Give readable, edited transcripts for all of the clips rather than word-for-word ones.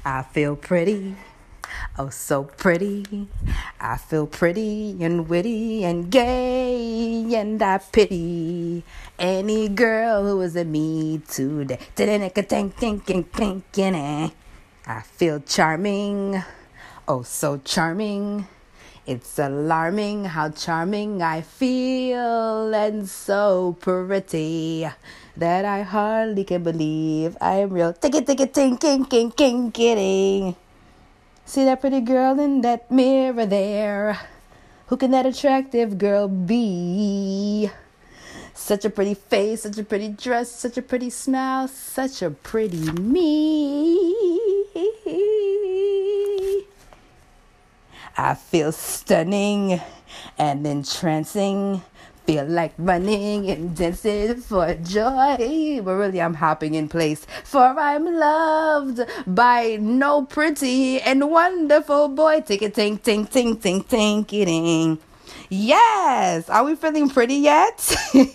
I feel pretty, oh so pretty. I feel pretty and witty and gay, and I pity any girl who isn't me today. I feel charming, oh so charming. It's alarming how charming I feel, and so pretty that I hardly can believe I am real. Kidding. See that pretty girl in that mirror there? Who can that attractive girl be? Such a pretty face, such a pretty dress, such a pretty smile, such a pretty me. I feel stunning and entrancing. Feel like running and dancing for joy. But really I'm hopping in place. For I'm loved by no pretty and wonderful boy. Ting. Yes! Are we feeling pretty yet?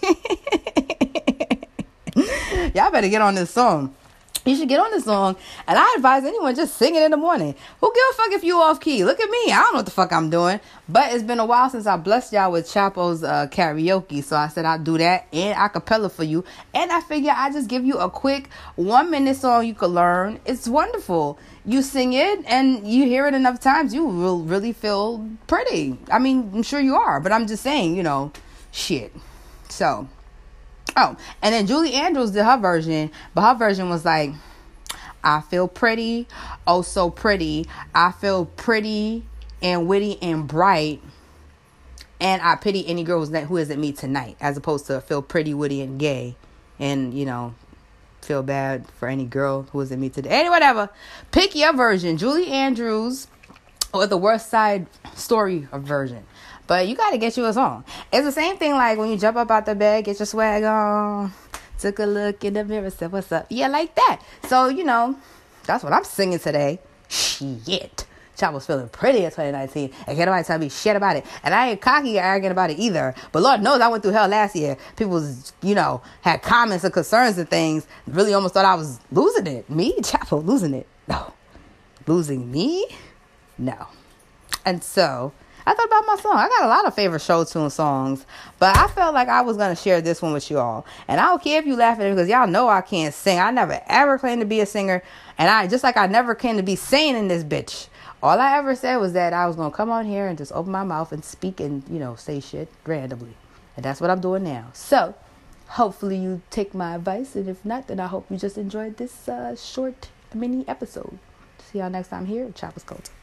Y'all better get on this song. You should get on this song, and I advise anyone just sing it in the morning. Who give a fuck if you off key? Look at me. I don't know what the fuck I'm doing. But it's been a while since I blessed y'all with Chapo's karaoke. So I said I'll do that and acapella for you. And I figure I just give you a quick 1-minute song you could learn. It's wonderful. You sing it and you hear it enough times, you will really feel pretty. I mean, I'm sure you are, but I'm just saying, shit. So... Oh, and then Julie Andrews did her version, but her version was like, I feel pretty, oh so pretty. I feel pretty and witty and bright, and I pity any girl who isn't me tonight, as opposed to feel pretty, witty, and gay, and, feel bad for any girl who isn't me today. Anyway, whatever. Pick your version. Julie Andrews or the West Side Story version. But you got to get you a song. It's the same thing like when you jump up out the bed, get your swag on, took a look in the mirror, said, what's up? Yeah, like that. So, that's what I'm singing today. Shit. Child was feeling pretty in 2019. And can't nobody tell me shit about it. And I ain't cocky or arrogant about it either. But Lord knows I went through hell last year. People was, had comments and concerns and things. Really almost thought I was losing it. Me? Chapo, losing it. No. Losing me? No. And so... I thought about my song. I got a lot of favorite show tune songs, but I felt like I was going to share this one with you all. And I don't care if you laugh at it because y'all know I can't sing. I never ever claimed to be a singer. And I never claimed to be sane in this bitch. All I ever said was that I was going to come on here and just open my mouth and speak and, say shit randomly. And that's what I'm doing now. So hopefully you take my advice. And if not, then I hope you just enjoyed this short mini episode. See y'all next time here at Chopper's Culture.